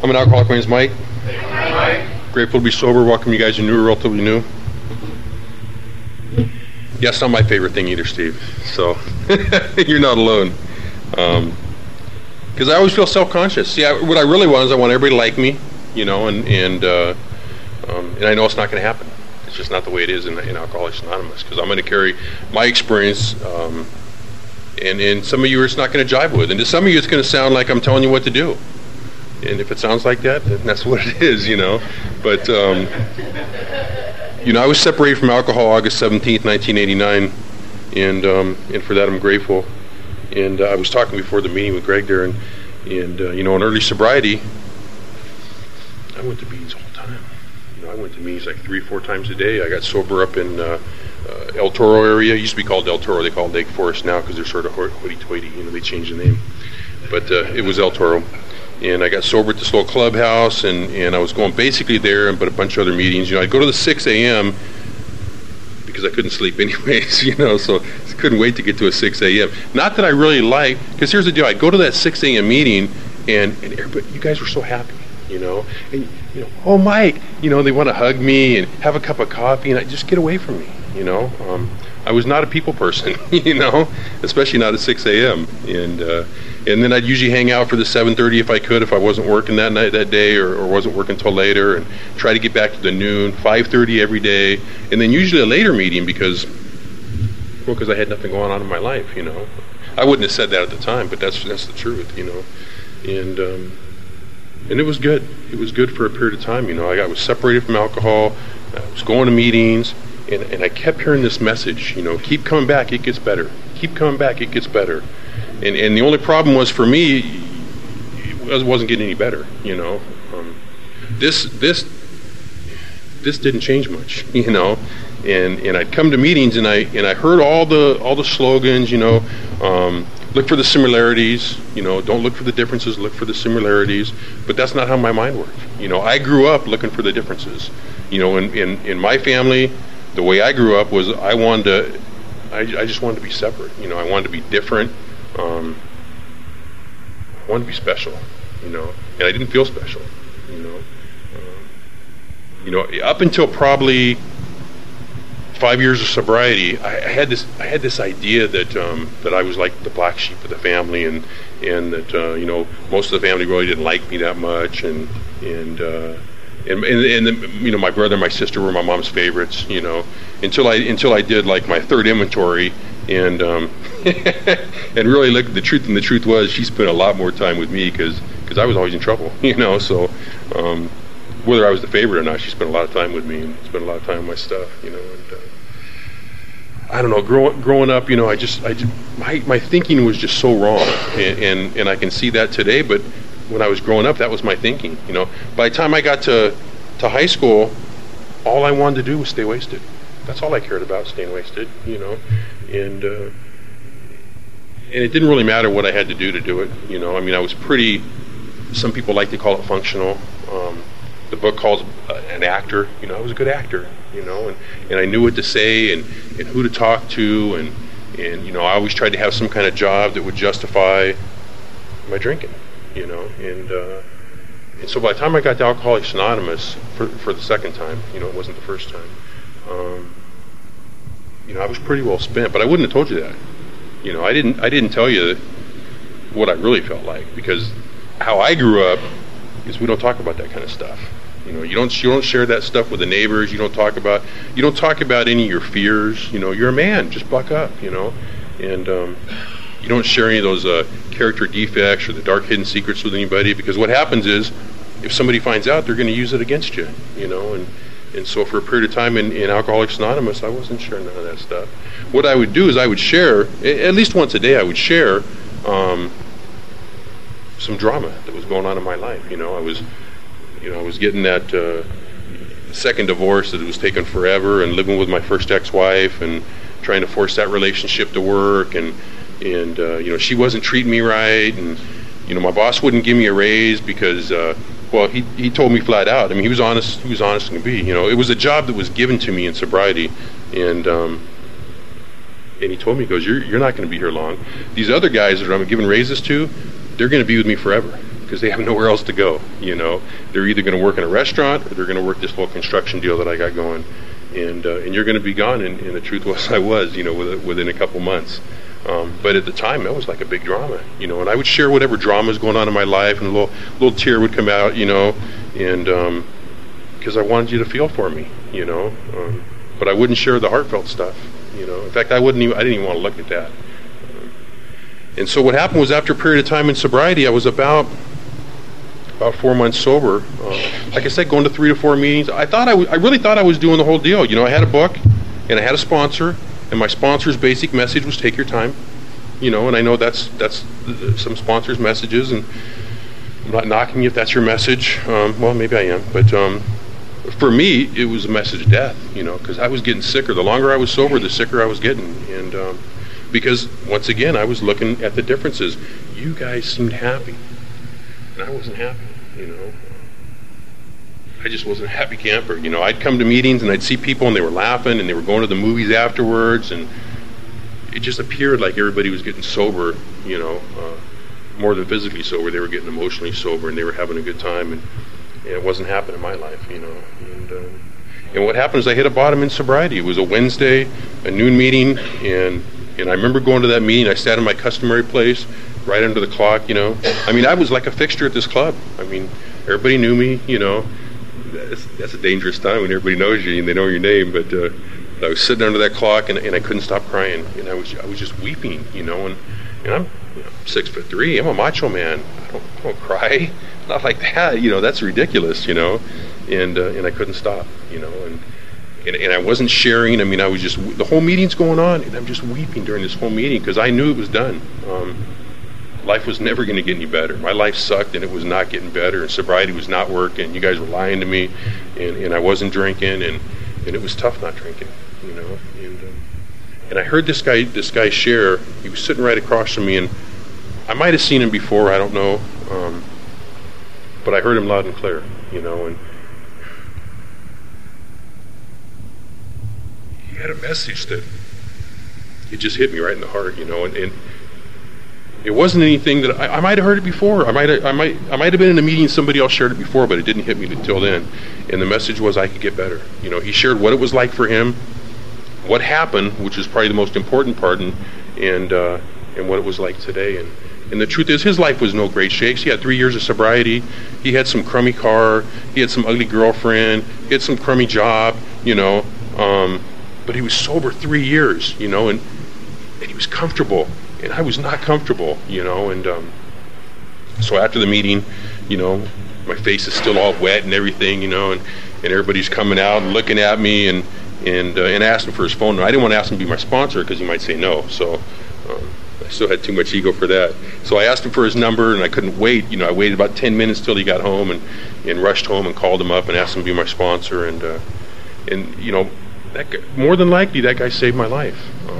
I'm an alcoholic. My name's Mike. Grateful to be sober. Welcome you guys who are relatively new. Yeah, it's not my favorite thing either, Steve. So you're not alone. Because I always feel self-conscious. See, what I really want is I want everybody to like me, you know, and I know it's not going to happen. It's just not the way it is in Alcoholics Anonymous. Because I'm going to carry my experience, and some of you it's not going to jive with, and to some of you it's going to sound like I'm telling you what to do. And if it sounds like that, then that's what it is, you know. But you know, I was separated from alcohol August 17th, 1989, and for that I'm grateful. And I was talking before the meeting with Greg there, and you know, in early sobriety, I went to meetings all the time. You know, I went to meetings like 3-4 times a day. I got sober up in El Toro area. It used to be called El Toro. They call it Lake Forest now because they're sort of hoity-toity. You know, they changed the name. But it was El Toro. And I got sober at this little clubhouse, and I was going basically there, but a bunch of other meetings. You know, I'd go to the 6 a.m. because I couldn't sleep anyways, you know, so I couldn't wait to get to a 6 a.m. Not that I really like, because here's the deal. I'd go to that 6 a.m. meeting, and everybody, you guys were so happy, you know. And, you know, oh, Mike, you know, they want to hug me and have a cup of coffee, and I just get away from me, you know. I was not a people person, you know, especially not at 6 a.m. And then I'd usually hang out for the 7:30 if I could, if I wasn't working that night, that day, or wasn't working till later, and try to get back to the noon, 5:30 every day, and then usually a later meeting because I had nothing going on in my life, you know. I wouldn't have said that at the time, but that's the truth, you know. And it was good. It was good for a period of time, you know. I was separated from alcohol. I was going to meetings, and I kept hearing this message, you know, keep coming back, it gets better. Keep coming back, it gets better. And the only problem was for me, it wasn't getting any better, you know. This didn't change much, you know. And I'd come to meetings and I heard all the slogans, you know. Look for the similarities, you know. Don't look for the differences. Look for the similarities. But that's not how my mind worked. You know, I grew up looking for the differences. You know, in my family, the way I grew up was I just wanted to be separate. You know, I wanted to be different. I wanted to be special, you know, and I didn't feel special, you know. Up until probably 5 years of sobriety, I had this idea that I was like the black sheep of the family, and that you know, most of the family really didn't like me that much, and you know, my brother and my sister were my mom's favorites, you know, until I did like my third inventory, and and really looked at the truth, and the truth was she spent a lot more time with me because I was always in trouble, you know. So whether I was the favorite or not, she spent a lot of time with me and spent a lot of time with my stuff, you know. And I don't know, growing up, you know, my thinking was just so wrong, and I can see that today. But when I was growing up, that was my thinking, you know. By the time I got to high school, all I wanted to do was stay wasted. That's all I cared about, staying wasted, you know. And it didn't really matter what I had to do it, you know. I mean, I was pretty, some people like to call it functional. The book calls an actor, you know. I was a good actor, you know, and I knew what to say and who to talk to, and you know, I always tried to have some kind of job that would justify my drinking, you know. And so by the time I got to Alcoholics Anonymous for the second time, you know, it wasn't the first time, you know, I was pretty well spent. But I wouldn't have told you that. You know, I didn't tell you what I really felt like, because how I grew up is we don't talk about that kind of stuff. You know, you don't share that stuff with the neighbors. You don't talk about any of your fears. You know, you're a man. Just buck up. You know, and you don't share any of those character defects or the dark hidden secrets with anybody, because what happens is, if somebody finds out, they're going to use it against you. You know, and so for a period of time in Alcoholics Anonymous, I wasn't sharing none of that stuff. What I would do is I would share, at least once a day, I would share some drama that was going on in my life. You know, I was getting that second divorce that was taking forever, and living with my first ex-wife, and trying to force that relationship to work, and you know, she wasn't treating me right, and you know, my boss wouldn't give me a raise because well, he told me flat out. I mean, he was honest as can be. You know, it was a job that was given to me in sobriety, and he told me, he goes, you're not going to be here long. These other guys that I'm giving raises to, they're going to be with me forever, because they have nowhere else to go. They're either going to work in a restaurant or they're going to work this little construction deal that I got going, and you're going to be gone. And the truth was, I was, within a couple months. But at the time, that was like a big drama, and I would share whatever drama was going on in my life, and a little tear would come out, and because I wanted you to feel for me, but I wouldn't share the heartfelt stuff, In fact, I didn't even want to look at that. And so what happened was, after a period of time in sobriety, I was about 4 months sober. Like I said, going to 3 to 4 meetings. I really thought I was doing the whole deal. I had a book, and I had a sponsor, and my sponsor's basic message was take your time. And I know that's some sponsors' messages, and I'm not knocking you if that's your message. Well, maybe I am, but for me, it was a message of death. Because I was getting sicker. The longer I was sober, the sicker I was getting, and because once again, I was looking at the differences. You guys seemed happy, and I wasn't happy. I just wasn't a happy camper. I'd come to meetings and I'd see people and they were laughing and they were going to the movies afterwards, and it just appeared like everybody was getting sober, more than physically sober. They were getting emotionally sober and they were having a good time, and it wasn't happening in my life, And what happened is I hit a bottom in sobriety. It was a Wednesday, a noon meeting, and I remember going to that meeting. I sat in my customary place right under the clock, I was like a fixture at this club. Everybody knew me, That's a dangerous time when everybody knows you and they know your name. But I was sitting under that clock and I couldn't stop crying, and I was just weeping, and I'm 6'3". I'm a macho man. I don't cry, not like that. That's ridiculous. And I couldn't stop. And I wasn't sharing. I was just, the whole meeting's going on, and I'm just weeping during this whole meeting because I knew it was done. Life was never going to get any better. My life sucked, and it was not getting better, and sobriety was not working. You guys were lying to me, and I wasn't drinking, and it was tough not drinking, And I heard this guy share. He was sitting right across from me, and I might have seen him before. I don't know, but I heard him loud and clear, and he had a message that it just hit me right in the heart, and it wasn't anything that I might have heard it before. I might have been in a meeting, somebody else shared it before, but it didn't hit me until then. And the message was I could get better. He shared what it was like for him, what happened, which is probably the most important part, and what it was like today. And the truth is, his life was no great shakes. He had 3 years of sobriety. He had some crummy car. He had some ugly girlfriend. He had some crummy job. But he was sober 3 years. And he was comfortable. And I was not comfortable, and so after the meeting, my face is still all wet and everything, and everybody's coming out and looking at me and asking for his phone number. I didn't want to ask him to be my sponsor because he might say no, so I still had too much ego for that. So I asked him for his number, and I couldn't wait. I waited about 10 minutes till he got home and rushed home and called him up and asked him to be my sponsor, and that guy, more than likely, that guy saved my life.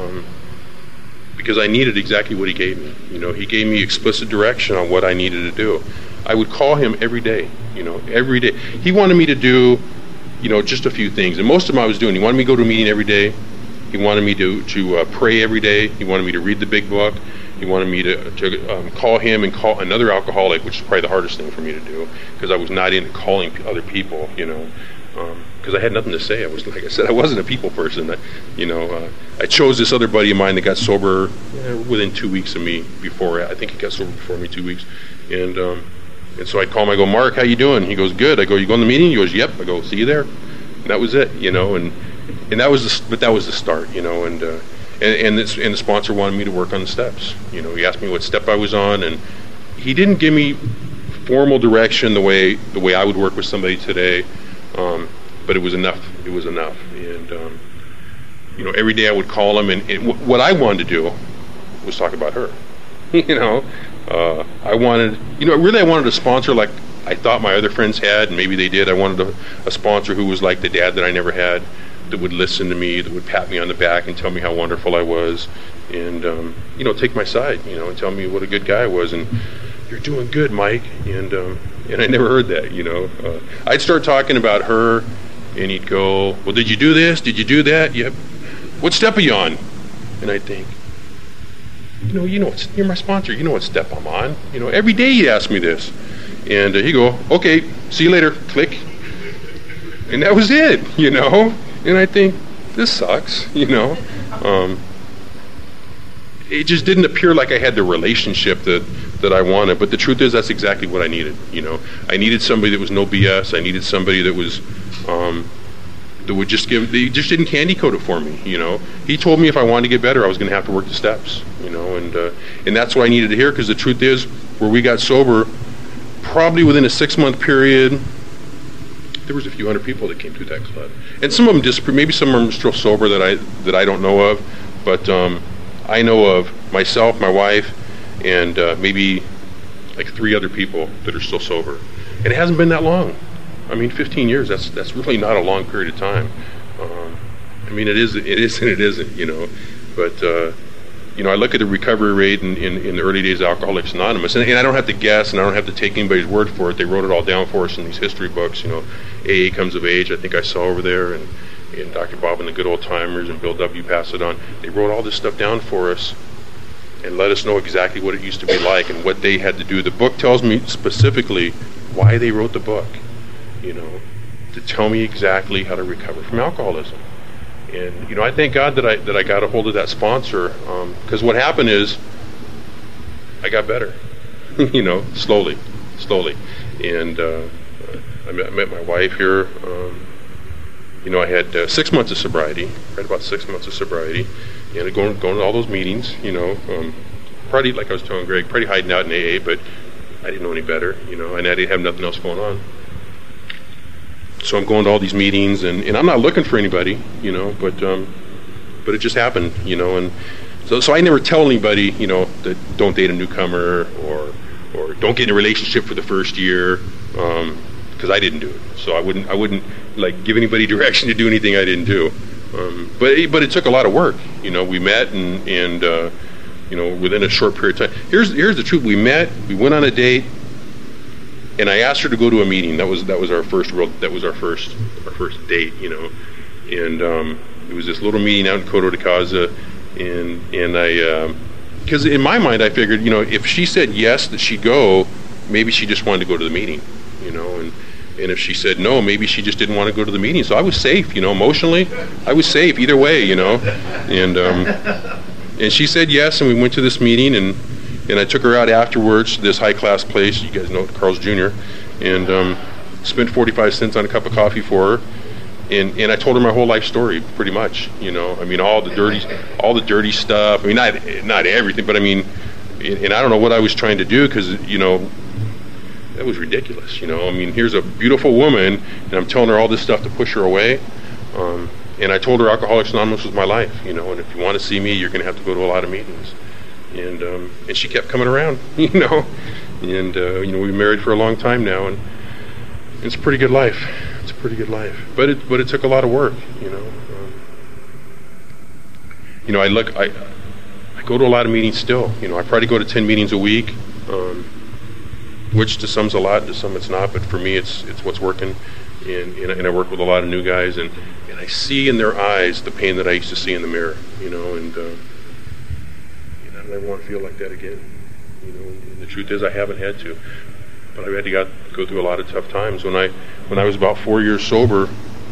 Because I needed exactly what he gave me. He gave me explicit direction on what I needed to do. I would call him every day, every day. He wanted me to do, just a few things. And most of them I was doing. He wanted me to go to a meeting every day. He wanted me to pray every day. He wanted me to read the big book. He wanted me to call him and call another alcoholic, which is probably the hardest thing for me to do, because I was not into calling other people, because I had nothing to say. Like I said, I wasn't a people person. I chose this other buddy of mine that got sober within 2 weeks of me. I think he got sober before me 2 weeks, and so I'd call him. I go, Mark, how you doing? He goes, good. I go, you going to the meeting? He goes, yep. I go, see you there. And that was it, and that was the start, and the sponsor wanted me to work on the steps. He asked me what step I was on, and he didn't give me formal direction the way I would work with somebody today. But it was enough. It was enough. And, every day I would call him, and what I wanted to do was talk about her. I wanted a sponsor like I thought my other friends had, and maybe they did. I wanted a sponsor who was like the dad that I never had, that would listen to me, that would pat me on the back and tell me how wonderful I was, and, take my side, and tell me what a good guy I was, and you're doing good, Mike, and I never heard that, I'd start talking about her, and he'd go, well, did you do this? Did you do that? Yep. What step are you on? And I'd think, you're my sponsor. You know what step I'm on. Every day he'd ask me this. And he'd go, okay, see you later, click. And that was it, And I think, this sucks, It just didn't appear like I had the relationship that I wanted. But the truth is, that's exactly what I needed, I needed somebody that was no BS. I needed somebody that was, that would just they just didn't candy coat it for me, He told me if I wanted to get better, I was going to have to work the steps, and that's what I needed to hear, because the truth is, where we got sober, probably within a 6-month period, there was a few hundred people that came through that club, and some of them maybe some of them are still sober that I don't know of, but I know of myself, my wife, and maybe like 3 other people that are still sober, and it hasn't been that long. 15 years, that's really not a long period of time. It is and it isn't, but I look at the recovery rate in the early days of Alcoholics Anonymous, and I don't have to guess, and I don't have to take anybody's word for it. They wrote it all down for us in these history books, AA Comes of Age, I think I saw over there, and Dr. Bob and the Good Old Timers, and Bill W. Pass It On. They wrote all this stuff down for us and let us know exactly what it used to be like and what they had to do. The book tells me specifically why they wrote the book, to tell me exactly how to recover from alcoholism. And I thank God that I got a hold of that sponsor, because what happened is I got better, slowly, and I met my wife here. I had 6 months of sobriety, right about 6 months of sobriety, and going to all those meetings, probably, like I was telling Greg, pretty hiding out in AA, but I didn't know any better, and I didn't have nothing else going on. So I'm going to all these meetings, and I'm not looking for anybody, but it just happened, and so I never tell anybody, that don't date a newcomer or don't get in a relationship for the first year, because I didn't do it. So I wouldn't like give anybody direction to do anything I didn't do. But it took a lot of work. We met and within a short period of time. Here's the truth. We met. We went on a date. And I asked her to go to a meeting. That was our first date, And it was this little meeting out in Coto de Caza, and I, because in my mind I figured, if she said yes that she'd go, maybe she just wanted to go to the meeting, and if she said no, maybe she just didn't want to go to the meeting. So I was safe, emotionally, I was safe either way, and she said yes, and we went to this meeting, and I took her out afterwards to this high-class place, you guys know it, Carl's Jr., and spent 45 cents on a cup of coffee for her, and I told her my whole life story, pretty much, all the dirty stuff, not everything, but and I don't know what I was trying to do, because, that was ridiculous, here's a beautiful woman, and I'm telling her all this stuff to push her away, and I told her Alcoholics Anonymous was my life, and if you want to see me, you're going to have to go to a lot of meetings. And she kept coming around, and we've been married for a long time now, and it's a pretty good life. It's a pretty good life, but it took a lot of work, I go to a lot of meetings still. I probably go to 10 meetings a week, which to some's a lot, to some it's not, but for me it's what's working, and I work with a lot of new guys, and I see in their eyes the pain that I used to see in the mirror, and I don't ever want to feel like that again. And the truth is I haven't had to. But I've had to go through a lot of tough times. When I was about 4 years sober,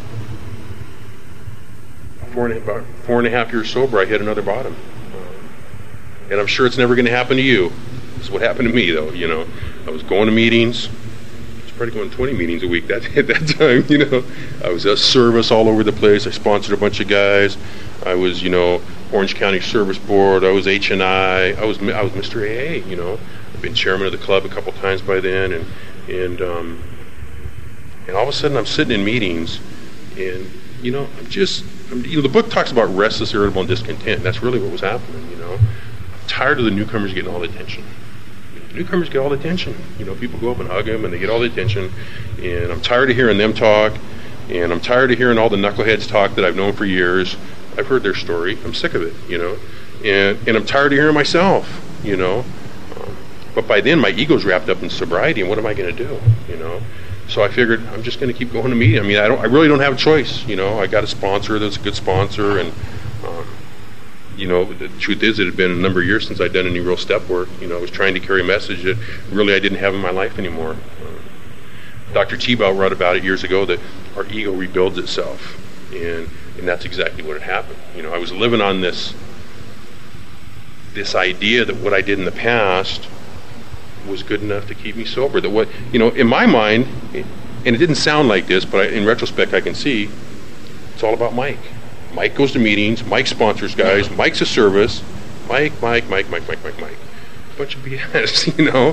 about 4.5 years sober, I hit another bottom. And I'm sure it's never going to happen to you. This is what happened to me, though. I was going to meetings. I was probably going to 20 meetings a week at that time. I was at service all over the place. I sponsored a bunch of guys. I was, Orange County Service Board. I was H&I. I was Mr. AA. I've been chairman of the club a couple times by then, and all of a sudden I'm sitting in meetings, and the book talks about restless, irritable, and discontent. And that's really what was happening. I'm tired of the newcomers getting all the attention. Newcomers get all the attention. People go up and hug them, and they get all the attention. And I'm tired of hearing them talk, and I'm tired of hearing all the knuckleheads talk that I've known for years. I've heard their story. I'm sick of it, and I'm tired of hearing myself, But by then, my ego's wrapped up in sobriety, and what am I going to do, So I figured I'm just going to keep going to meetings. I really don't have a choice, I got a sponsor that's a good sponsor, and the truth is, it had been a number of years since I'd done any real step work. I was trying to carry a message that really I didn't have in my life anymore. Dr. Tebow wrote about it years ago, that our ego rebuilds itself, and that's exactly what had happened. I was living on this idea that what I did in the past was good enough to keep me sober. That in my mind, and it didn't sound like this, but in retrospect I can see, it's all about Mike. Mike goes to meetings, Mike sponsors guys, Mike's a service, Mike. Bunch of BS,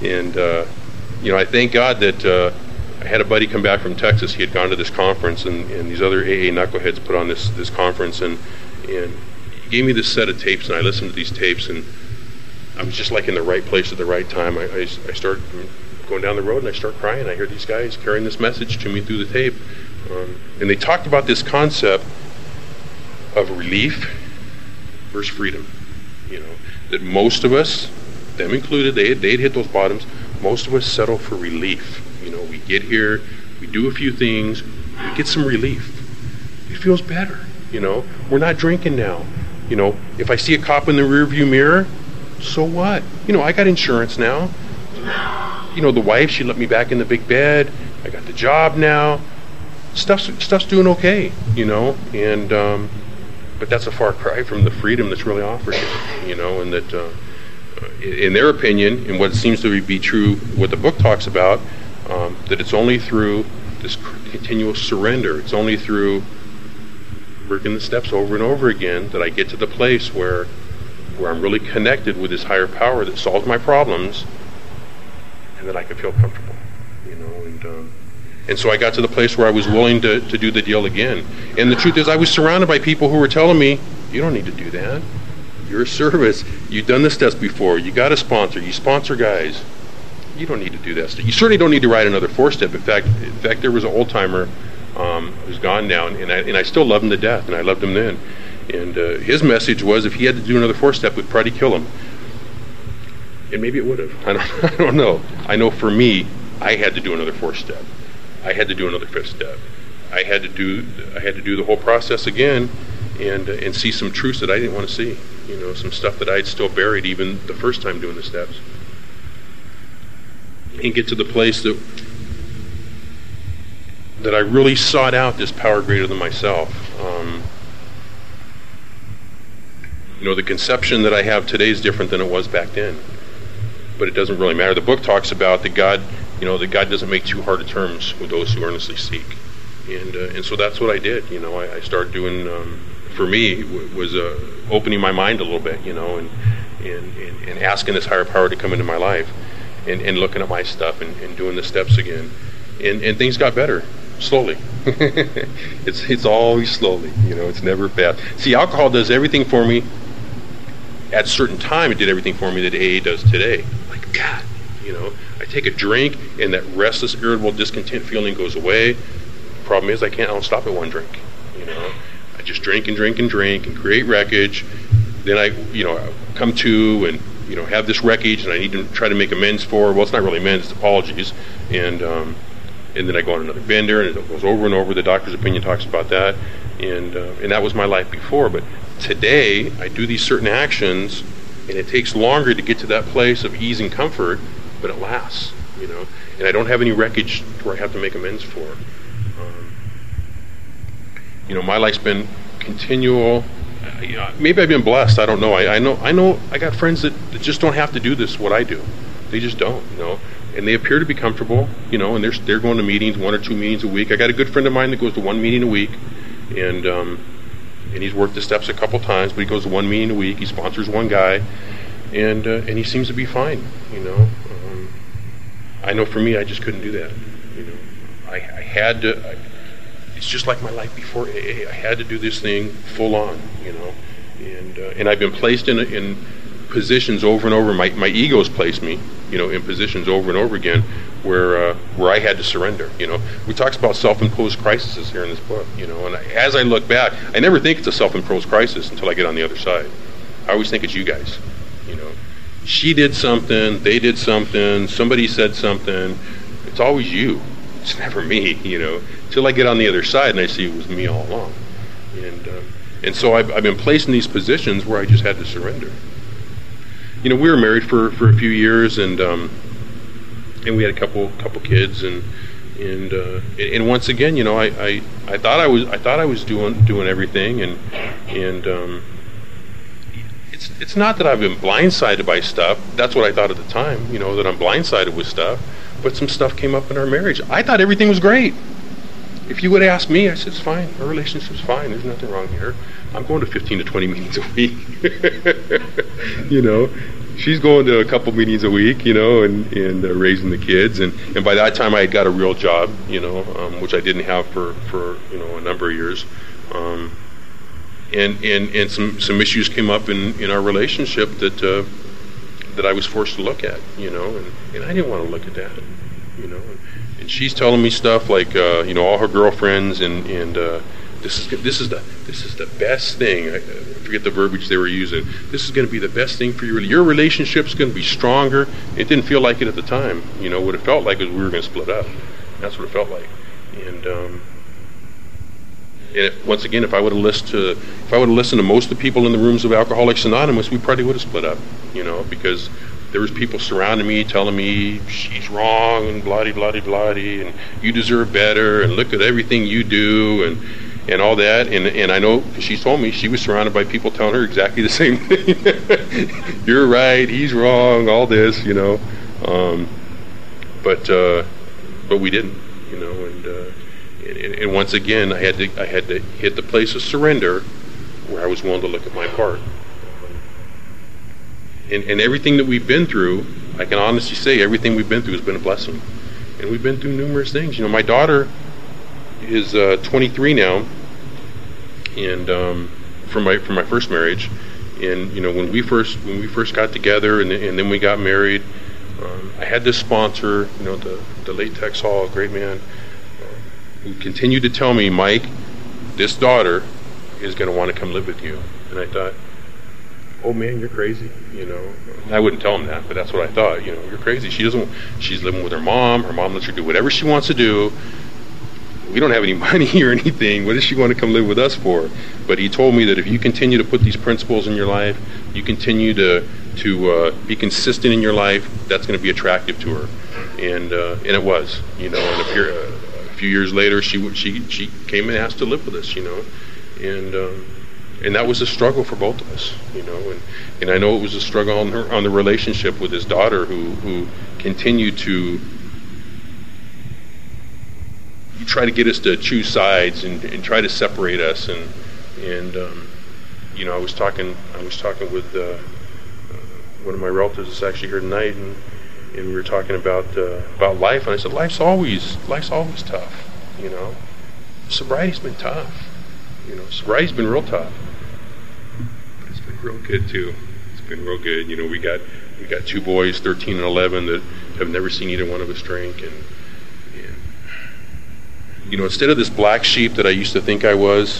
And, I thank God that I had a buddy come back from Texas. He had gone to this conference, and these other AA knuckleheads put on this conference, and he gave me this set of tapes, and I listened to these tapes, and I was just like in the right place at the right time. I start going down the road, and I start crying. I hear these guys carrying this message to me through the tape, and they talked about this concept of relief versus freedom. That most of us, them included, they'd hit those bottoms. Most of us settle for relief. We get here, we do a few things, we get some relief. It feels better. We're not drinking now. If I see a cop in the rearview mirror, so what? I got insurance now. The wife, she let me back in the big bed. I got the job now. Stuff's doing okay. And but that's a far cry from the freedom that's really offered. And that in their opinion, and what seems to be true, what the book talks about, that it's only through this continuous surrender, it's only through working the steps over and over again that I get to the place where I'm really connected with this higher power that solves my problems, and that I can feel comfortable, and so I got to the place where I was willing to do the deal again. And the truth is, I was surrounded by people who were telling me, you don't need to do that. You're a service. You've done the steps before. You got a sponsor. You sponsor guys. You don't need to do that. You certainly don't need to ride another 4-step. In fact, there was an old timer who's gone now, and I still love him to death, and I loved him then. And his message was, if he had to do another 4-step, we'd probably kill him. And maybe it would have. I don't know. I know for me, I had to do another 4-step. I had to do another 5th step. I had to do the whole process again, and see some truths that I didn't want to see. Some stuff that I'd still buried even the first time doing the steps. And get to the place that I really sought out this power greater than myself. The conception that I have today is different than it was back then, but it doesn't really matter. The book talks about that God doesn't make too hard of terms with those who earnestly seek, and so that's what I did. I started doing. For me, was opening my mind a little bit, and asking this higher power to come into my life, and looking at my stuff and doing the steps again, and things got better slowly. It's always slowly, it's never fast. See, alcohol does everything for me. At a certain time, it did everything for me that AA does today. Like God, I take a drink, and that restless, irritable, discontent feeling goes away. The problem is I don't stop at one drink. I just drink and create wreckage. Then I come to and have this wreckage, and I need to try to make amends for. Well, it's not really amends; it's apologies. And then I go on another bender, and it goes over and over. The doctor's opinion talks about that, and that was my life before. But today, I do these certain actions, and it takes longer to get to that place of ease and comfort, but it lasts. And I don't have any wreckage where I have to make amends for. My life's been continual. Maybe I've been blessed. I don't know. I know. I got friends that just don't have to do this. What I do, they just don't. And they appear to be comfortable. And they're going to meetings, 1 or 2 meetings a week. I got a good friend of mine that goes to 1 meeting a week, and he's worked the steps a couple times, but he goes to 1 meeting a week. He sponsors 1 guy, and he seems to be fine. I know for me, I just couldn't do that. I had to. It's just like my life before AA. I had to do this thing full on, and I've been placed in positions over and over. My ego's placed me, in positions over and over again where I had to surrender. We talk about self-imposed crises here in this book. And as I look back, I never think it's a self-imposed crisis until I get on the other side. I always think it's you guys. She did something, they did something, somebody said something. It's always you. It's never me. Till I get on the other side and I see it was me all along. And so I've been placed in these positions where I just had to surrender. You know, we were married for a few years, and we had a couple kids, and once again, you know, I thought I was doing everything, and it's not that I've been blindsided by stuff. That's what I thought at the time, you know, that I'm blindsided with stuff. But some stuff came up in our marriage. I thought everything was great. If you would have asked me, I said, it's fine. Our relationship's fine. There's nothing wrong here. I'm going to 15 to 20 meetings a week. You know, she's going to a couple meetings a week, you know, and raising the kids. And by that time, I had got a real job, you know, which I didn't have for you know, a number of years. And some issues came up in our relationship that I was forced to look at, you know, and I didn't want to look at that, you know. And she's telling me stuff like, you know, all her girlfriends and this is the best thing. I forget the verbiage they were using. This is going to be the best thing for you. Your relationship's going to be stronger. It didn't feel like it at the time. You know, what it felt like was we were going to split up. That's what it felt like. And once again, if I would have listened to most of the people in the rooms of Alcoholics Anonymous, we probably would have split up. You know, because there was people surrounding me telling me she's wrong and blah-de-blah-de-blah-de, and you deserve better, and look at everything you do, and all that. And I know, because she told me she was surrounded by people telling her exactly the same thing. You're right, he's wrong, all this, you know. But we didn't, you know. And once again, I had to hit the place of surrender where I was willing to look at my part. And everything that we've been through, I can honestly say everything we've been through has been a blessing. And we've been through numerous things. You know, my daughter is 23 now, and from my first marriage. And you know, when we first got together, and then we got married, I had this sponsor, you know, the late Tex Hall, a great man, who continued to tell me, Mike, this daughter is going to want to come live with you. And I thought, oh man, you're crazy, you know. I wouldn't tell him that, but that's what I thought, you know, you're crazy. She's living with her mom lets her do whatever she wants to do. We don't have any money or anything. What does she want to come live with us for? But he told me that if you continue to put these principles in your life, you continue to be consistent in your life, that's going to be attractive to her. And it was, you know, and a few years later, she came and asked to live with us, you know, and that was a struggle for both of us, you know, and I know it was a struggle on the relationship with his daughter, who continued to try to get us to choose sides and try to separate us, and you know, I was talking with one of my relatives that's actually here tonight, and we were talking about life, and I said, life's always tough, you know. Sobriety's been tough, you know. Sobriety's been real tough, but it's been real good too. It's been real good, you know. We got 2 boys, 13 and 11, that have never seen either one of us drink, and you know, instead of this black sheep that I used to think I was,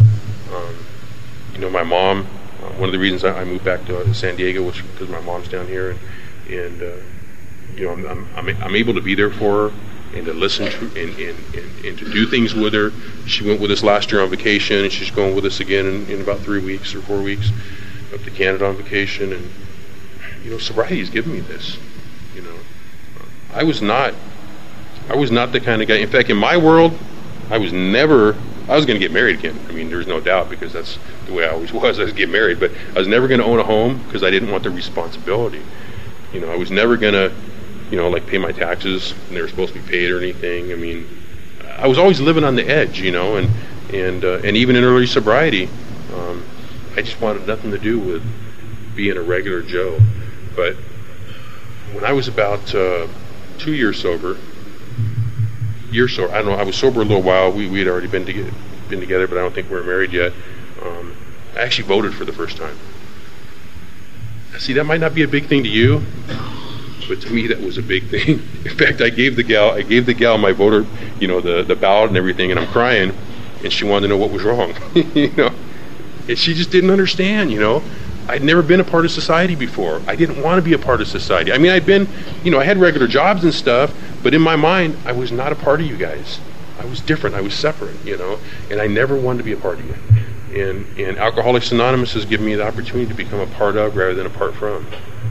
you know, my mom, one of the reasons I moved back to San Diego was because my mom's down here, and you know, I'm able to be there for her and to listen to and to do things with her. She went with us last year on vacation, and she's going with us again in about 3 weeks or 4 weeks up to Canada on vacation. And you know, sobriety has given me this. You know, I was not the kind of guy. In fact, in my world, I was going to get married again. I mean, there's no doubt, because that's the way I always was. I was get married, but I was never going to own a home because I didn't want the responsibility. You know, I was never going to, you know, like pay my taxes when they were supposed to be paid or anything. I mean, I was always living on the edge, you know, and even in early sobriety, I just wanted nothing to do with being a regular Joe. But when I was about 2 years sober, I don't know, I was sober a little while. We had already been together, but I don't think we were married yet. I actually voted for the first time. See, that might not be a big thing to you, but to me that was a big thing. In fact, I gave the gal my voter, you know, the ballot and everything, and I'm crying, and she wanted to know what was wrong. You know, and she just didn't understand. You know, I'd never been a part of society before. I didn't want to be a part of society. I mean, I'd been, you know, I had regular jobs and stuff, but in my mind, I was not a part of you guys. I was different. I was separate, you know, and I never wanted to be a part of you. and Alcoholics Anonymous has given me the opportunity to become a part of rather than apart from.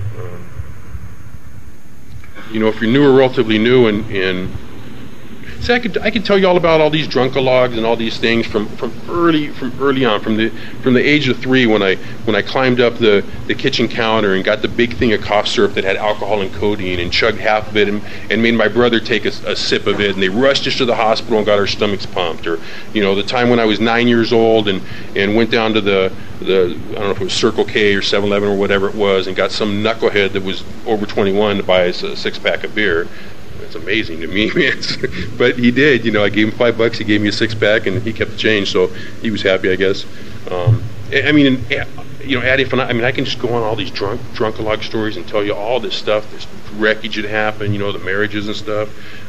If you're new or relatively new, and see, I could tell you all about all these drunkalogs and all these things from early on, from the age of 3 when I climbed up the kitchen counter and got the big thing of cough syrup that had alcohol and codeine and chugged half of it and made my brother take a sip of it, and they rushed us to the hospital and got our stomachs pumped. Or the time when I was 9 years old and went down to the I don't know if it was Circle K or 7-Eleven or whatever it was, and got some knucklehead that was over 21 to buy us a 6-pack of beer. It's amazing to me, man. But he did. I gave him $5. He gave me a 6-pack, and he kept the change, so he was happy, I guess. Addie, I can just go on all these drunkalog stories and tell you all this stuff. This wreckage that happened, the marriages and stuff.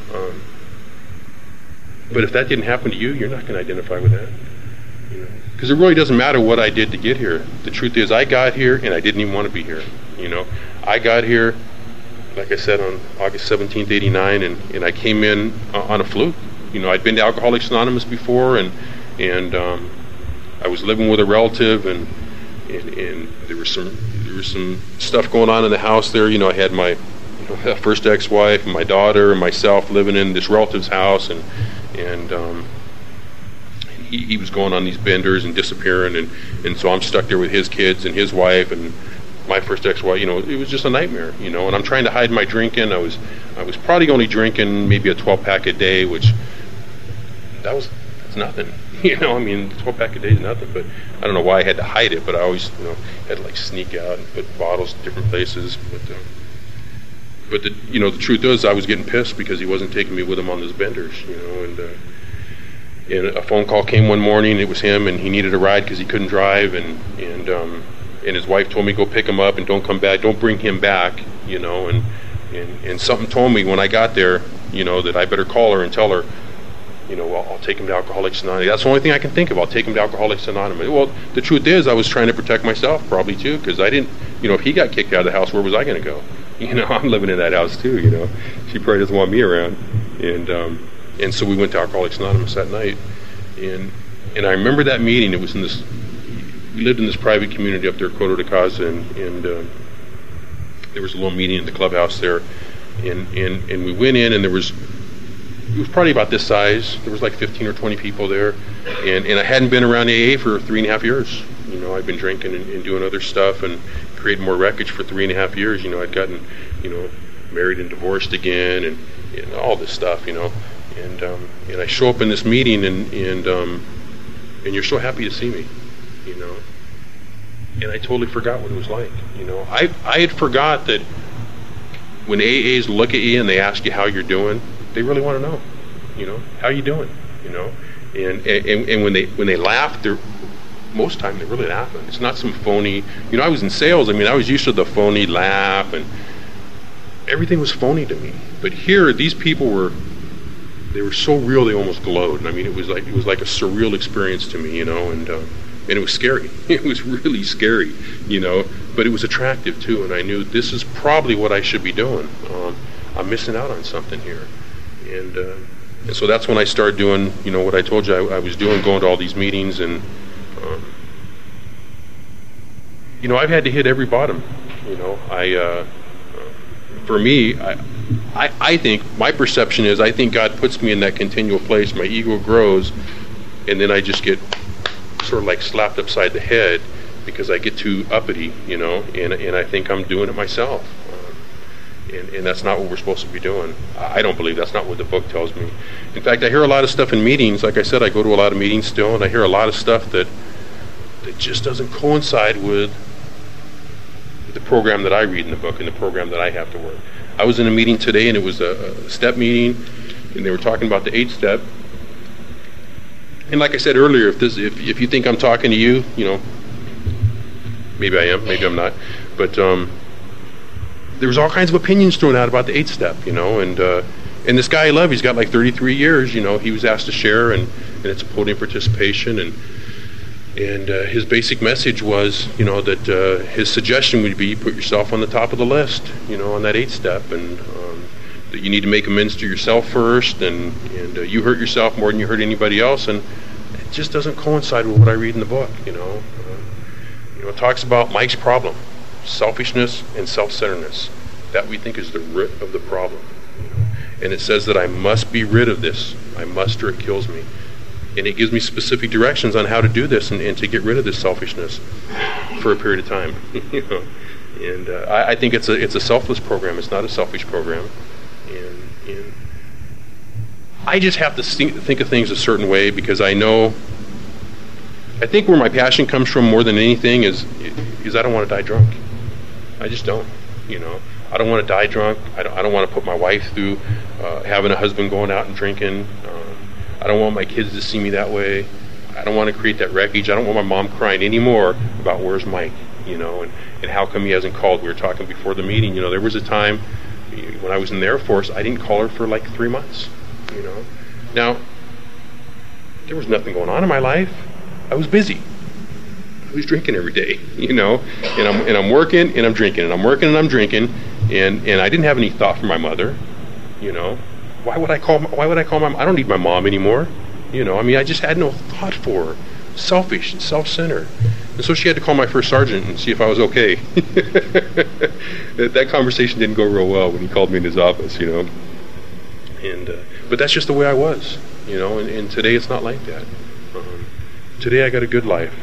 But if that didn't happen to you, you're not going to identify with that. Because it really doesn't matter what I did to get here. The truth is, I got here, and I didn't even want to be here. I got here, like I said, on August 17th, 89, and I came in on a fluke. I'd been to Alcoholics Anonymous before, and I was living with a relative, and there was some stuff going on in the house there. I had my first ex-wife and my daughter and myself living in this relative's house, and he was going on these benders and disappearing, and so I'm stuck there with his kids and his wife and my first ex-wife. It was just a nightmare, and I'm trying to hide my drinking. I was probably only drinking maybe a 12-pack a day, which that's nothing. 12-pack a day is nothing, but I don't know why I had to hide it, but I always, had to sneak out and put bottles in different places. But the truth is, I was getting pissed because he wasn't taking me with him on those benders, and a phone call came one morning. It was him, and he needed a ride because he couldn't drive, and his wife told me, go pick him up and don't come back, don't bring him back, and something told me when I got there, that I better call her and tell her, I'll take him to Alcoholics Anonymous. That's the only thing I can think of. I'll take him to Alcoholics Anonymous. Well, the truth is, I was trying to protect myself probably too, because I didn't, if he got kicked out of the house, where was I going to go? I'm living in that house too, She probably doesn't want me around. And so we went to Alcoholics Anonymous that night. And I remember that meeting. It was we lived in this private community up there, Coto de Casa, and there was a little meeting in the clubhouse there. And we went in, and it was probably about this size. There was like 15 or 20 people there. And I hadn't been around AA for 3.5 years. I'd been drinking and doing other stuff and creating more wreckage for 3.5 years. I'd gotten, married and divorced again and all this stuff, And I show up in this meeting, and you're so happy to see me, And I totally forgot what it was like, I had forgot that when AAs look at you and they ask you how you're doing, they really want to know, how you doing, And when they laugh, most of the time they're really laughing. It's not some phony. I was in sales. I was used to the phony laugh, and everything was phony to me. But here, these people were so real they almost glowed. And it was like a surreal experience to me, and it was scary. It was really scary, But it was attractive too, and I knew this is probably what I should be doing. I'm missing out on something here, and so that's when I started doing, what I told you I was doing, going to all these meetings, and I've had to hit every bottom. For me, I think, my perception is, I think God puts me in that continual place. My ego grows, and then I just get sort of like slapped upside the head because I get too uppity, and I think I'm doing it myself. And that's not what we're supposed to be doing. I don't believe that's not what the book tells me. In fact, I hear a lot of stuff in meetings. Like I said, I go to a lot of meetings still, and I hear a lot of stuff that just doesn't coincide with the program that I read in the book and the program that I have to work. I was in a meeting today, and it was a step meeting, and they were talking about the 8th step. And like I said earlier, if you think I'm talking to you, maybe I am, maybe I'm not, but there was all kinds of opinions thrown out about the 8th step, and this guy I love, he's got like 33 years, he was asked to share, and it's a podium participation, and his basic message was, that his suggestion would be put yourself on the top of the list, on that 8th step, and that you need to make amends to yourself first, and you hurt yourself more than you hurt anybody else, and just doesn't coincide with what I read in the book. It talks about Mike's problem, selfishness and self-centeredness. That we think is the root of the problem. And it says that I must be rid of this. I must, or it kills me. And it gives me specific directions on how to do this and to get rid of this selfishness for a period of time. And I think it's a selfless program. It's not a selfish program. And I just have to think of things a certain way, because I think where my passion comes from more than anything is I don't want to die drunk. I just don't. I don't want to die drunk. I don't want to put my wife through having a husband going out and drinking. I don't want my kids to see me that way. I don't want to create that wreckage. I don't want my mom crying anymore about where's Mike, and how come he hasn't called. We were talking before the meeting. There was a time when I was in the Air Force, I didn't call her for like 3 months. Now, there was nothing going on in my life. I was busy. I was drinking every day, and I'm working and I'm drinking, and I'm working and I'm drinking, and I didn't have any thought for my mother. Why would I call my mom? I don't need my mom anymore. I just had no thought for her. Selfish and self-centered. And so she had to call my first sergeant and see if I was okay. That conversation didn't go real well when he called me in his office, And but that's just the way I was, and today it's not like that. Today I got a good life.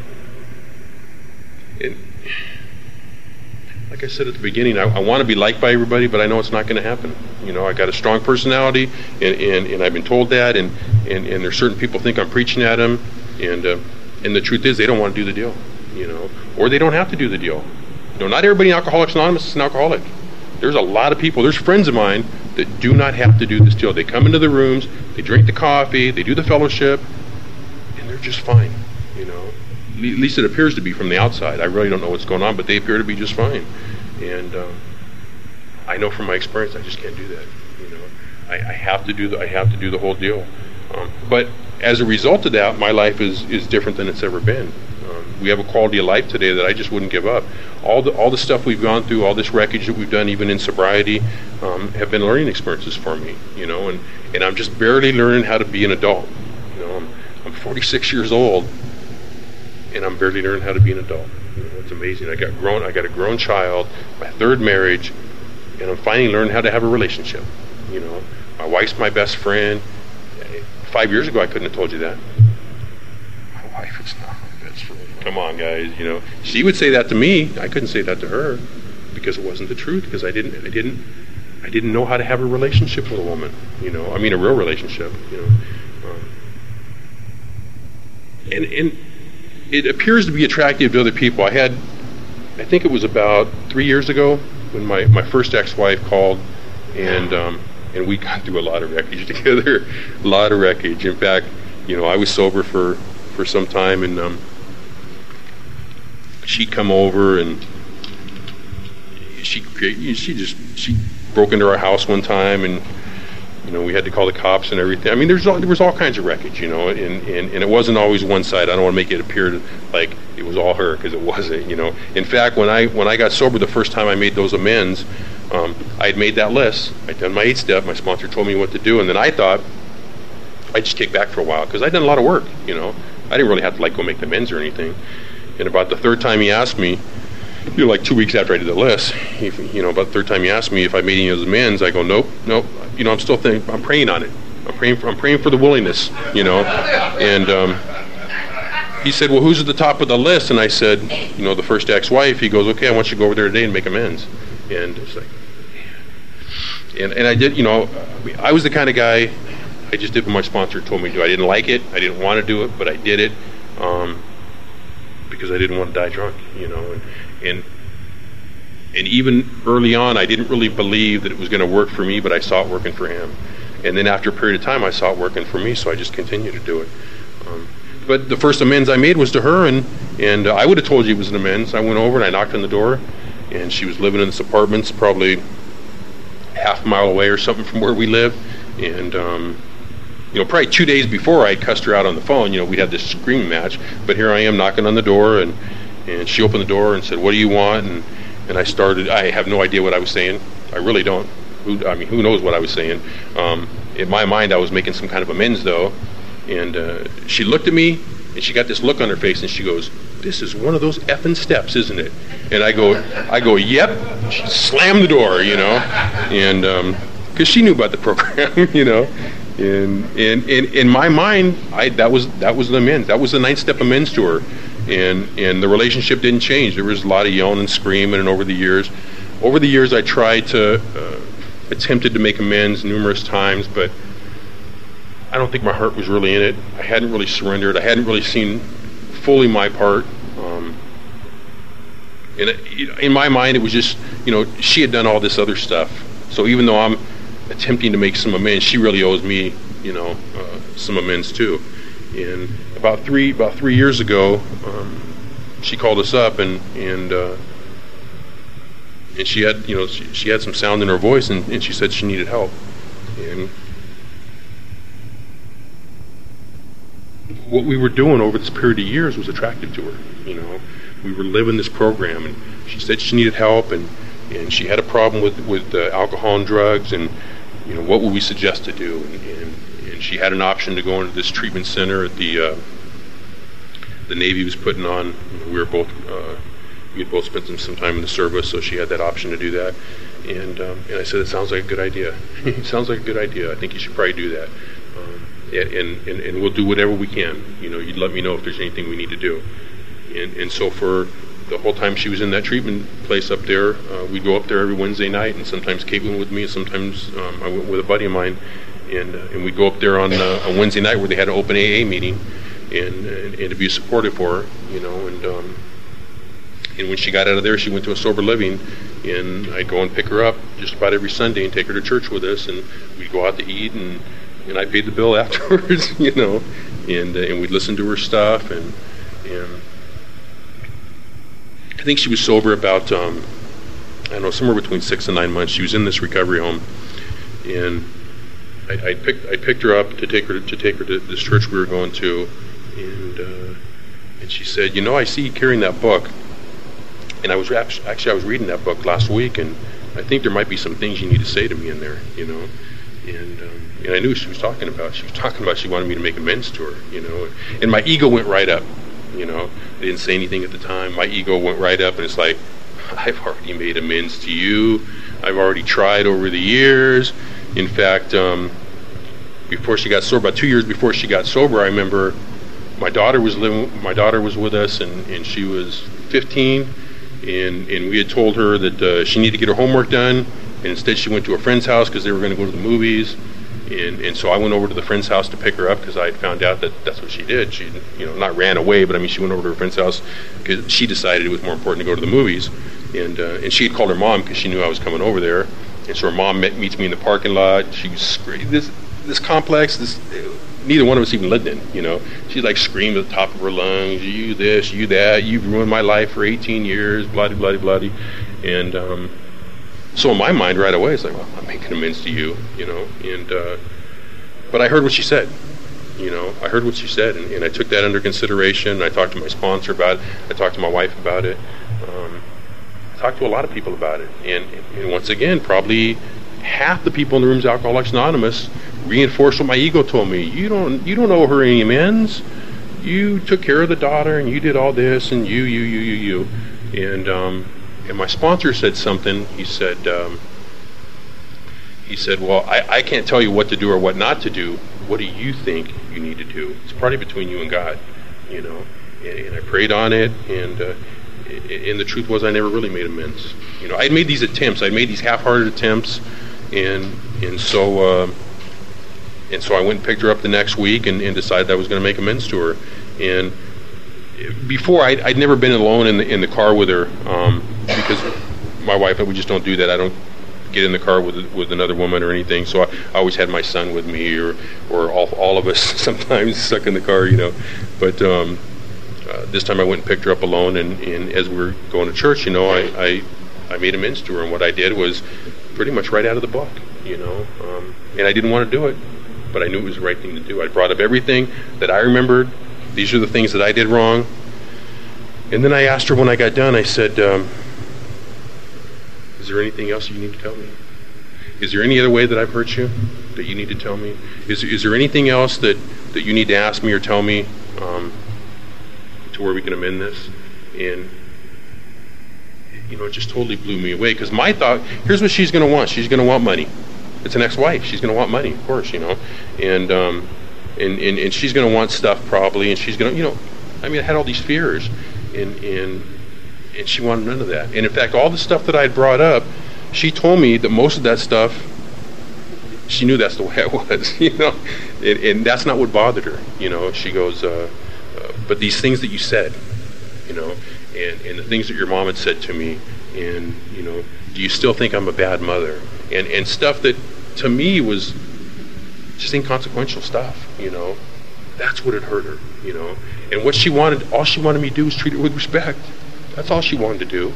And like I said at the beginning, I want to be liked by everybody, but I know it's not going to happen. I got a strong personality, and I've been told that, and there's certain people think I'm preaching at them, and the truth is they don't want to do the deal, or they don't have to do the deal. Not everybody in Alcoholics Anonymous is an alcoholic. There's a lot of people, there's friends of mine that do not have to do this deal. They come into the rooms, they drink the coffee, they do the fellowship, and they're just fine, At least it appears to be from the outside. I really don't know what's going on, but they appear to be just fine. And I know from my experience, I just can't do that. I have to do the whole deal. But as a result of that, my life is different than it's ever been. We have a quality of life today that I just wouldn't give up. All the stuff we've gone through, all this wreckage that we've done, even in sobriety, have been learning experiences for me. And I'm just barely learning how to be an adult. I'm 46 years old, and I'm barely learning how to be an adult. It's amazing. I got a grown child, my third marriage, and I'm finally learning how to have a relationship. My wife's my best friend. 5 years ago, I couldn't have told you that. My wife is not my best friend. Come on, guys. She would say that to me. I couldn't say that to her because it wasn't the truth. Because I didn't know how to have a relationship with a woman. A real relationship. And it appears to be attractive to other people. I think it was about 3 years ago when my first ex-wife called, and we got through a lot of wreckage together, a lot of wreckage. In fact, I was sober for some time, and she'd come over, and she broke into our house one time, and we had to call the cops and everything. There was all kinds of wreckage, and it wasn't always one side. I don't want to make it appear like it was all her, because it wasn't. In fact, when I got sober the first time, I made those amends. I had made that list. I'd done my 8-step. My sponsor told me what to do, and then I thought I'd just kick back for a while because I'd done a lot of work. I didn't really have to go make the amends or anything. And about the third time he asked me, 2 weeks after I did the list, about the third time he asked me if I made any of those amends, I go, nope. I'm still thinking. I'm praying on it. I'm praying for the willingness. And he said, well, who's at the top of the list? And I said, the first ex-wife. He goes, okay, I want you to go over there today and make amends. And it's like, and I did. I was the kind of guy. I just did what my sponsor told me to do. I didn't like it. I didn't want to do it, but I did it because I didn't want to die drunk. And even early on, I didn't really believe that it was going to work for me, but I saw it working for him. And then after a period of time, I saw it working for me, so I just continued to do it. But the first amends I made was to her, and I would have told you it was an amends. I went over and I knocked on the door, and she was living in this apartment, probably half a mile away or something from where we live. And probably 2 days before, I cussed her out on the phone. We had this screaming match. But here I am knocking on the door, and she opened the door and said, "What do you want?" And I started. I have no idea what I was saying. I really don't. Who knows what I was saying? In my mind, I was making some kind of amends, though. And she looked at me, and she got this look on her face, and she goes, "This is one of those effing steps, isn't it?" And I go, "Yep." She slammed the door, and because she knew about the program, And in my mind, that was the amends. That was the 9-step amends tour, and the relationship didn't change. There was a lot of yelling and screaming, and over the years, I tried to attempted to make amends numerous times, but I don't think my heart was really in it. I hadn't really surrendered. I hadn't really seen fully my part. And in my mind, it was just, she had done all this other stuff. So even though I'm attempting to make some amends, she really owes me, some amends too. And about three years ago, she called us up, and she had, she had some sound in her voice, and she said she needed help. And what we were doing over this period of years was attractive to her. We were living this program, and she said she needed help, and she had a problem with alcohol and drugs, and what would we suggest to do? And she had an option to go into this treatment center at the Navy was putting on. We had both spent some time in the service, so she had that option to do that. And I said, "It sounds like a good idea. It sounds like a good idea. I think you should probably do that. And we'll do whatever we can. You'd let me know if there's anything we need to do." And so for the whole time she was in that treatment place up there, we'd go up there every Wednesday night, and sometimes Kate went with me, and sometimes I went with a buddy of mine, and we'd go up there on a Wednesday night where they had an open AA meeting, and to be supportive for her, and when she got out of there, she went to a sober living, and I'd go and pick her up just about every Sunday and take her to church with us, and we'd go out to eat, and I paid the bill afterwards, and we'd listen to her stuff, and I think she was sober about, somewhere between 6 and 9 months. She was in this recovery home, and I picked her up to take her to this church we were going to, and she said, "I see you carrying that book, and I was reading that book last week, and I think there might be some things you need to say to me in there, And I knew what she was talking about. She was talking about she wanted me to make amends to her, and my ego went right up. I didn't say anything at the time. My ego went right up, and it's like, I've already made amends to you. I've already tried over the years. In fact, before she got sober, about 2 years before she got sober, I remember my daughter was with us, and she was 15, and we had told her that she needed to get her homework done, and instead she went to a friend's house because they were going to go to the movies. And so I went over to the friend's house to pick her up because I had found out that that's what she did. She, not ran away, but she went over to her friend's house because she decided it was more important to go to the movies. And she had called her mom because she knew I was coming over there. And so her mom meets me in the parking lot. She was screaming, this complex, neither one of us even lived in, She's like screaming at the top of her lungs, "You this, you that, you've ruined my life for 18 years, blah, blah, blah, blah." And so in my mind right away, it's like, well, I'm making amends to you, but I heard what she said, I heard what she said, and I took that under consideration. I talked to my sponsor about it. I talked to my wife about it. I talked to a lot of people about it, and once again, probably half the people in the room's Alcoholics Anonymous reinforced what my ego told me. You don't owe her any amends. You took care of the daughter, and you did all this, and you, and my sponsor said something. He said, "Well, I can't tell you what to do or what not to do. What do you think you need to do? It's probably between you and God, And I prayed on it, and the truth was I never really made amends. I'd made these attempts. I'd made these half-hearted attempts, and so I went and picked her up the next week and decided I was going to make amends to her. And before, I'd never been alone in the car with her, because my wife, we just don't do that. I don't get in the car with another woman or anything. So I always had my son with me, or all of us sometimes stuck in the car, But this time I went and picked her up alone, and as we were going to church, I made amends to her, and what I did was pretty much right out of the book, and I didn't want to do it, but I knew it was the right thing to do. I brought up everything that I remembered. These are the things that I did wrong. And then I asked her when I got done, I said, "Is there anything else you need to tell me?" Is there any other way that I've hurt you that you need to tell me? Is there anything else that you need to ask me or tell me to where we can amend this? And it just totally blew me away, because my thought, here's what she's going to want. She's going to want money. It's an ex-wife. She's going to want money, of course, and she's going to want stuff probably, and she's going to, I had all these fears, and she wanted none of that. And in fact, all the stuff that I had brought up, she told me that most of that stuff, she knew that's the way it was, and that's not what bothered her. She goes, but these things that you said, and the things that your mom had said to me, and do you still think I'm a bad mother, and stuff that to me was just inconsequential stuff. That's what had hurt her. And what she wanted, all she wanted me to do was treat her with respect. That's all she wanted to do.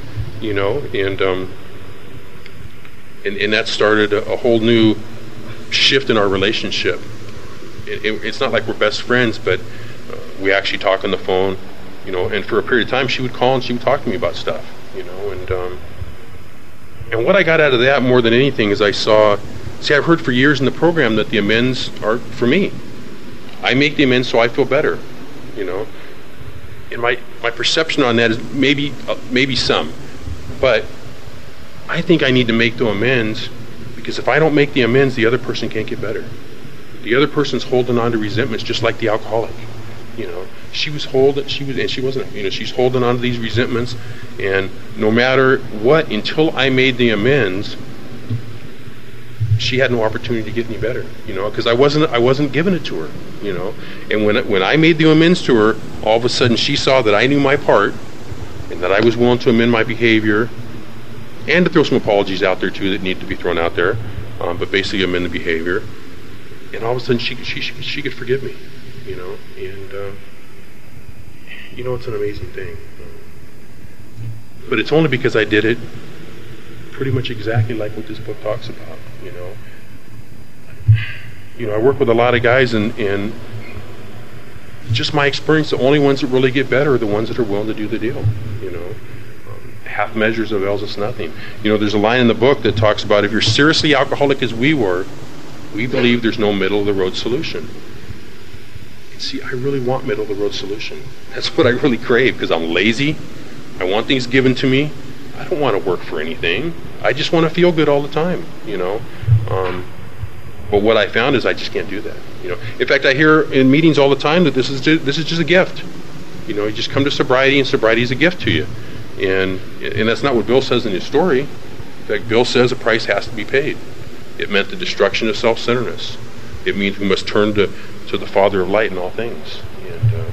And that started a whole new shift in our relationship. It's not like we're best friends, but we actually talk on the phone. And for a period of time, she would call and she would talk to me about stuff, and what I got out of that more than anything is I've heard for years in the program that the amends are for me. I make the amends so I feel better, and my perception on that is maybe some, but I think I need to make the amends, because if I don't make the amends, the other person can't get better. The other person's holding on to resentments, just like the alcoholic. She's holding on to these resentments, and no matter what, until I made the amends, she had no opportunity to get any better, because I wasn't giving it to her, and when I made the amends to her, all of a sudden she saw that I knew my part, and that I was willing to amend my behavior, and to throw some apologies out there too that need to be thrown out there, but basically amend the behavior, and all of a sudden she could forgive me, and it's an amazing thing. But it's only because I did it pretty much exactly like what this book talks about. I work with a lot of guys, and just my experience, the only ones that really get better are the ones that are willing to do the deal. Half measures avails us nothing. There's a line in the book that talks about, if you're seriously alcoholic as we were, we believe there's no middle of the road solution. See, I really want middle of the road solution. That's what I really crave, because I'm lazy. I want things given to me. I don't want to work for anything. I just want to feel good all the time, But what I found is I just can't do that. In fact, I hear in meetings all the time that this is just a gift. You just come to sobriety, and sobriety is a gift to you. And that's not what Bill says in his story. In fact, Bill says a price has to be paid. It meant the destruction of self-centeredness. It means we must turn to the Father of light in all things. And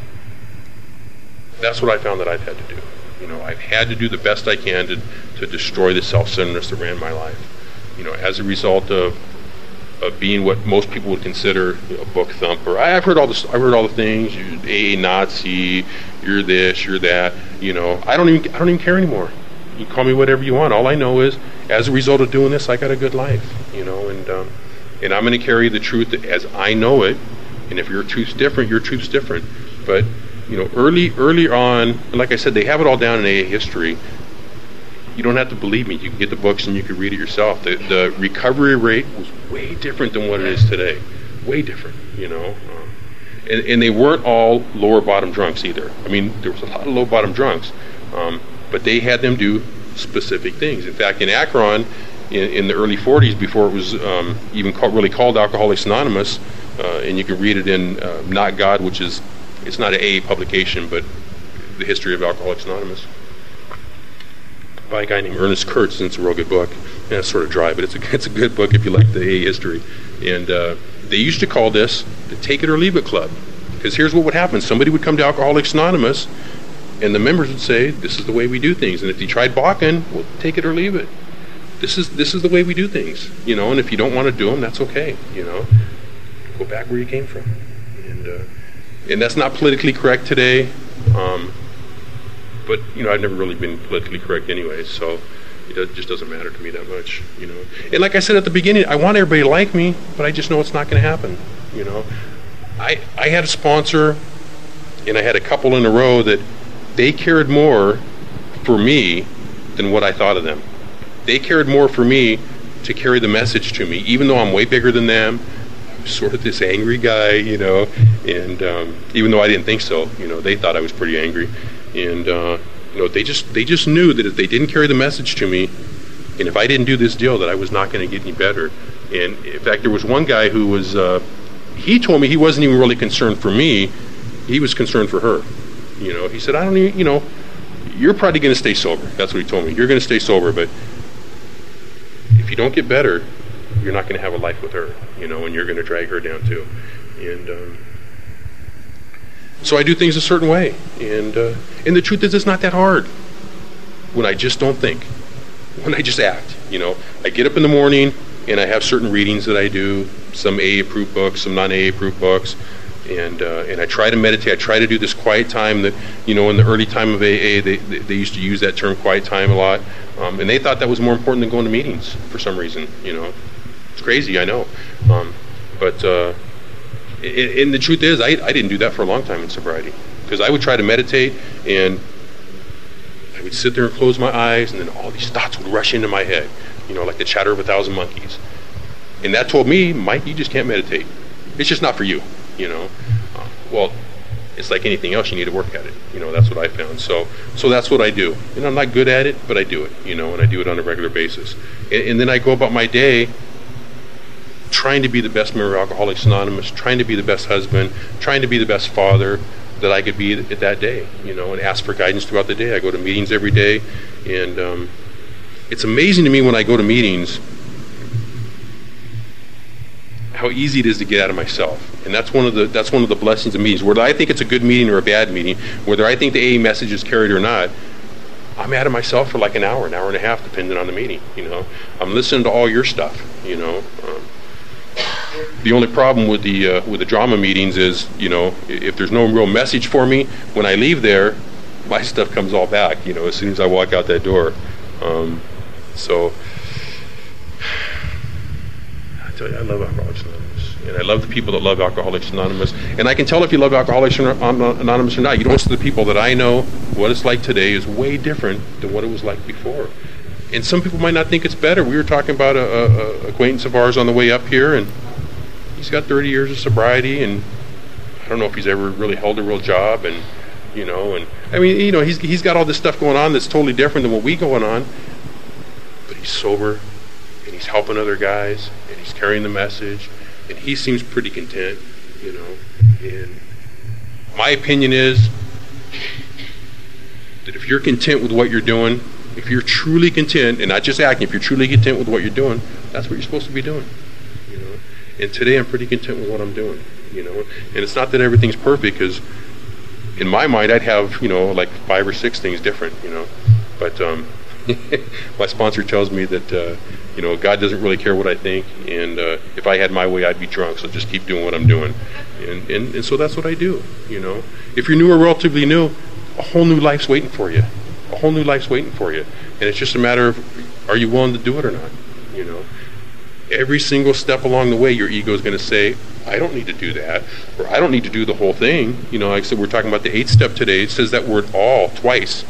that's what I found that I've had to do. I've had to do the best I can to destroy the self-centeredness that ran my life. As a result of being what most people would consider a book thumper. I've heard all this. I've heard all the things. You're a Nazi. You're this. You're that. I don't even care anymore. You call me whatever you want. All I know is, as a result of doing this, I got a good life. And I'm going to carry the truth as I know it. And if your truth's different, your truth's different. But early on, like I said, they have it all down in AA history. You don't have to believe me. You can get the books and you can read it yourself. The recovery rate was way different than what it is today. Way different, And they weren't all lower bottom drunks either. There was a lot of low bottom drunks. But they had them do specific things. In fact, in Akron, in the early 40s, before it was even really called Alcoholics Anonymous, and you can read it in Not God, which is, it's not an AA publication, but the history of Alcoholics Anonymous, by a guy named Ernest Kurtz, and it's a real good book. And it's sort of dry, but it's a good book if you like the AA history. And they used to call this the Take It or Leave It Club, because here's what would happen. Somebody would come to Alcoholics Anonymous, and the members would say, this is the way we do things. And if you tried balking, well, take it or leave it. This is the way we do things, and if you don't want to do them, that's okay, Go back where you came from. And that's not politically correct today, but, I've never really been politically correct anyway, so it just doesn't matter to me that much, And like I said at the beginning, I want everybody to like me, but I just know it's not going to happen, I had a sponsor, and I had a couple in a row that they cared more for me than what I thought of them. They cared more for me to carry the message to me, even though I'm way bigger than them. I'm sort of this angry guy, and even though I didn't think so, they thought I was pretty angry, and they just knew that if they didn't carry the message to me, and if I didn't do this deal, that I was not going to get any better. And in fact, there was one guy who was, he told me he wasn't even really concerned for me, he was concerned for her. He said, I don't even, you're probably going to stay sober. That's what he told me. You're going to stay sober, but if you don't get better, you're not going to have a life with her, and you're going to drag her down too. And so I do things a certain way. And the truth is, it's not that hard when I just don't think, when I just act. I get up in the morning and I have certain readings that I do, some AA-approved books, some non-AA-approved books, and I try to meditate. I try to do this quiet time that, in the early time of AA, they used to use that term quiet time a lot, and they thought that was more important than going to meetings for some reason. It's crazy, I know, but and the truth is, I didn't do that for a long time in sobriety, because I would try to meditate, and I would sit there and close my eyes, and then all these thoughts would rush into my head, like the chatter of 1,000 monkeys, and that told me, Mike, you just can't meditate. It's just not for you. Well, it's like anything else, you need to work at it. That's what I found. So that's what I do. And I'm not good at it, but I do it, and I do it on a regular basis. And then I go about my day trying to be the best member of Alcoholics Anonymous, trying to be the best husband, trying to be the best father that I could be at that day, and ask for guidance throughout the day. I go to meetings every day, and it's amazing to me when I go to meetings how easy it is to get out of myself. And that's one of the blessings of meetings. Whether I think it's a good meeting or a bad meeting, whether I think the AA message is carried or not, I'm out of myself for like an hour and a half, depending on the meeting. I'm listening to all your stuff. The only problem with the drama meetings is, if there's no real message for me, when I leave there, my stuff comes all back. As soon as I walk out that door. So I tell you, I love Alcoholics Anonymous, and I love the people that love Alcoholics Anonymous. And I can tell if you love Alcoholics Anonymous or not. You don't listen to the people that I know. What it's like today is way different than what it was like before. And some people might not think it's better. We were talking about a acquaintance of ours on the way up here, and he's got 30 years of sobriety, and I don't know if he's ever really held a real job, and I mean, he's got all this stuff going on that's totally different than what we going on, but he's sober, and he's helping other guys, and he's carrying the message, and he seems pretty content, and my opinion is that if you're content with what you're doing, if you're truly content, and not just acting, if you're truly content with what you're doing, that's what you're supposed to be doing. And today I'm pretty content with what I'm doing. And it's not that everything's perfect, because in my mind I'd have, like 5 or 6 things different, But my sponsor tells me that, God doesn't really care what I think, and if I had my way, I'd be drunk, so just keep doing what I'm doing. And so that's what I do, If you're new or relatively new, a whole new life's waiting for you. A whole new life's waiting for you. And it's just a matter of, are you willing to do it or not? Every single step along the way, your ego is going to say, I don't need to do that, or I don't need to do the whole thing. Like I said, we're talking about the 8th step today. It says that word all twice.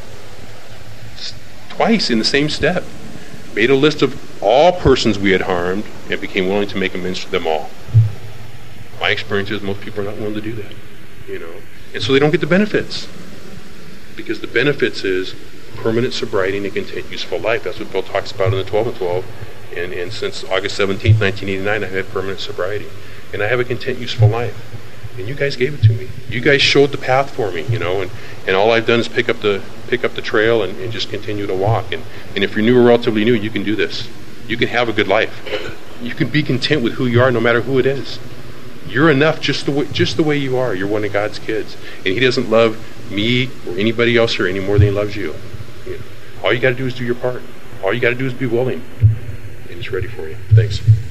Twice in the same step. Made a list of all persons we had harmed and became willing to make amends to them all. My experience is most people are not willing to do that. And so they don't get the benefits. Because the benefits is permanent sobriety and a content, useful life. That's what Bill talks about in the 12 and 12. And since August 17th, 1989, I've had permanent sobriety. And I have a content, useful life. And you guys gave it to me. You guys showed the path for me, and all I've done is pick up the trail and just continue to walk. And if you're new or relatively new, you can do this. You can have a good life. You can be content with who you are, no matter who it is. You're enough just the way you are. You're one of God's kids. And He doesn't love me or anybody else here any more than He loves you. All you got to do is do your part. All you got to do is be willing. And He's ready for you. Thanks.